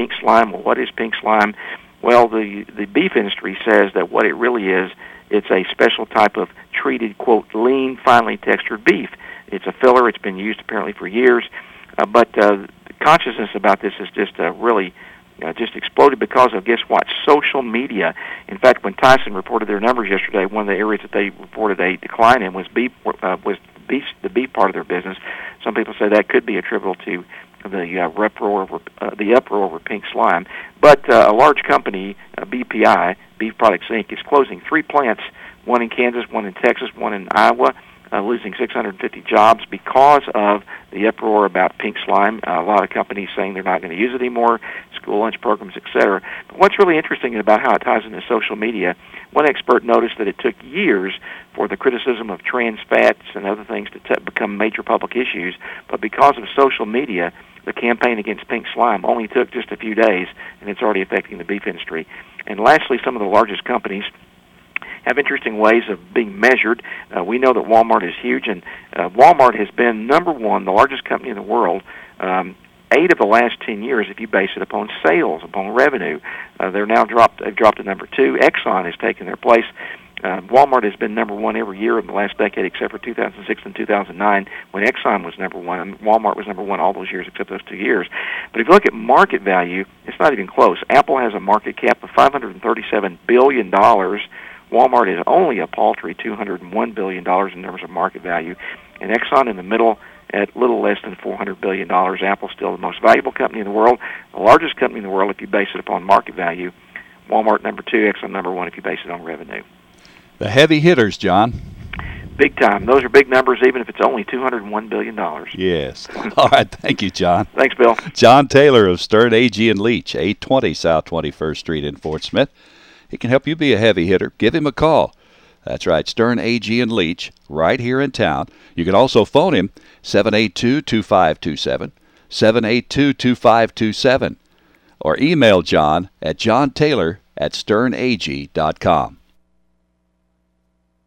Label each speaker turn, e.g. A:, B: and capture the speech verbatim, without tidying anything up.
A: pink slime. Well, what is pink slime? Well, the, the beef industry says that what it really is, it's a special type of treated, quote, lean, finely textured beef. It's a filler. It's been used apparently for years. Uh, but uh, the consciousness about this is just uh, really uh, just exploded because of, guess what, social media. In fact, when Tyson reported their numbers yesterday, one of the areas that they reported a decline in was beef, uh, was beef, the beef part of their business. Some people say that could be attributable to the uh, uproar over uh, the uproar over pink slime. But uh, a large company, uh, B P I, Beef Products Incorporated, is closing three plants, one in Kansas, one in Texas, one in Iowa, uh, losing six hundred fifty jobs because of the uproar about pink slime. Uh, a lot of companies saying they're not going to use it anymore, school lunch programs, et cetera. But what's really interesting about how it ties into social media, one expert noticed that it took years for the criticism of trans fats and other things to t- become major public issues, but because of social media, the campaign against pink slime only took just a few days, and it's already affecting the beef industry. And lastly, some of the largest companies have interesting ways of being measured. Uh, we know that Walmart is huge, and uh, Walmart has been number one, the largest company in the world, um, eight of the last ten years if you base it upon sales, upon revenue. Uh, they're now dropped, they've dropped to number two. Exxon has taken their place. Uh, Walmart has been number one every year in the last decade except for two thousand six and two thousand nine when Exxon was number one. And Walmart was number one all those years except those two years. But if you look at market value, it's not even close. Apple has a market cap of five hundred thirty-seven billion dollars. Walmart is only a paltry two hundred one billion dollars in terms of market value. And Exxon in the middle at a little less than four hundred billion dollars. Apple's still the most valuable company in the world, the largest company in the world if you base it upon market value. Walmart number two, Exxon number one if you base it on revenue.
B: The heavy hitters, John.
A: Big time. Those are big numbers, even if it's only two hundred one billion dollars.
B: Yes. All right. Thank you, John.
A: Thanks, Bill.
B: John Taylor of Stern A G and Leach, eight twenty South twenty-first Street in Fort Smith. He can help you be a heavy hitter. Give him a call. That's right, Stern A G and Leach, right here in town. You can also phone him, seven eight two, two five two seven, seven eight two, two five two seven, or email John at johntaylor at stern a g dot com.